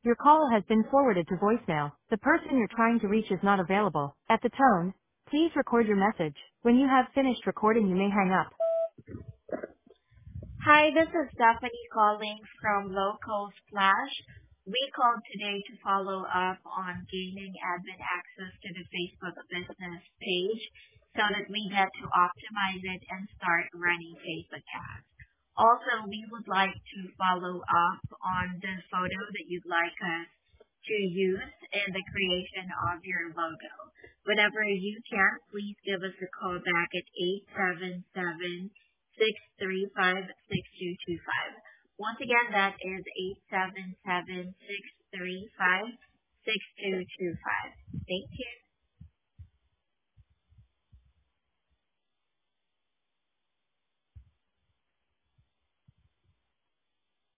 Your call has been forwarded to voicemail. The person you're trying to reach is not available. At the tone, please record your message. When you have finished recording, you may hang up. Hi, this is Stephanie calling from Local Splash. We called today to follow up on gaining admin access to the Facebook business page so that we get to optimize it and start running Facebook ads. Also, we would like to follow up on the photo that you'd like us to use in the creation of your logo. Whenever you can, please give us a call back at 877-635-6225. Once again, that is 877-635-6225. Thank you.